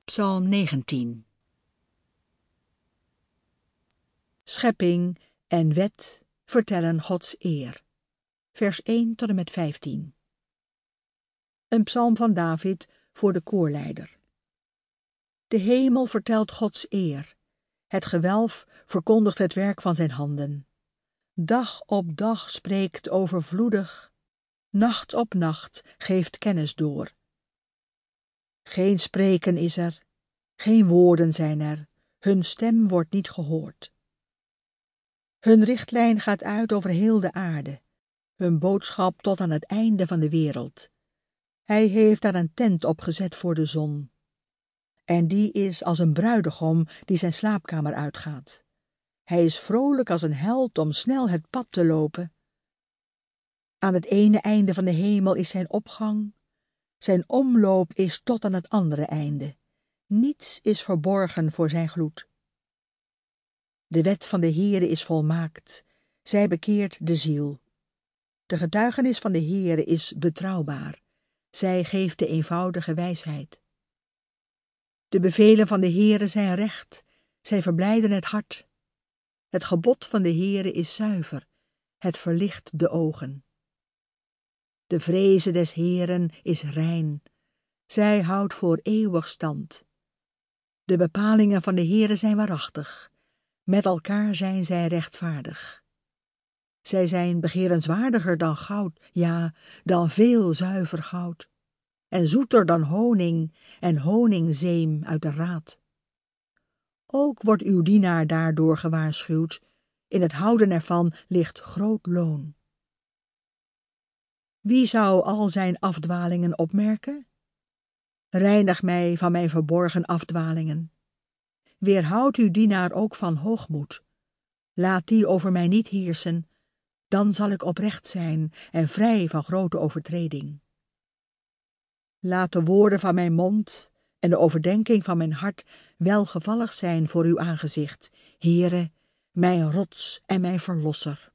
Psalm 19. Schepping en wet vertellen Gods eer. Vers 1 tot en met 15. Een psalm van David voor de koorleider. De hemel vertelt Gods eer. Het gewelf verkondigt het werk van zijn handen. Dag op dag spreekt overvloedig. Nacht op nacht geeft kennis door. Geen spreken is er, geen woorden zijn er, hun stem wordt niet gehoord. Hun richtlijn gaat uit over heel de aarde, hun boodschap tot aan het einde van de wereld. Hij heeft daar een tent opgezet voor de zon. En die is als een bruidegom die zijn slaapkamer uitgaat. Hij is vrolijk als een held om snel het pad te lopen. Aan het ene einde van de hemel is zijn opgang. Zijn omloop is tot aan het andere einde. Niets is verborgen voor zijn gloed. De wet van de Heere is volmaakt. Zij bekeert de ziel. De getuigenis van de Heere is betrouwbaar. Zij geeft de eenvoudige wijsheid. De bevelen van de Heere zijn recht. Zij verblijden het hart. Het gebod van de Heere is zuiver. Het verlicht de ogen. De vreze des Heeren is rein. Zij houdt voor eeuwig stand. De bepalingen van de Heere zijn waarachtig. Met elkaar zijn zij rechtvaardig. Zij zijn begerenswaardiger dan goud, ja, dan veel zuiver goud. En zoeter dan honing en honingzeem uit de raad. Ook wordt uw dienaar daardoor gewaarschuwd. In het houden ervan ligt groot loon. Wie zou al zijn afdwalingen opmerken? Reinig mij van mijn verborgen afdwalingen. Weerhoud uw dienaar ook van hoogmoed. Laat die over mij niet heersen, dan zal ik oprecht zijn en vrij van grote overtreding. Laat de woorden van mijn mond en de overdenking van mijn hart welgevallig zijn voor uw aangezicht, Heere, mijn rots en mijn verlosser.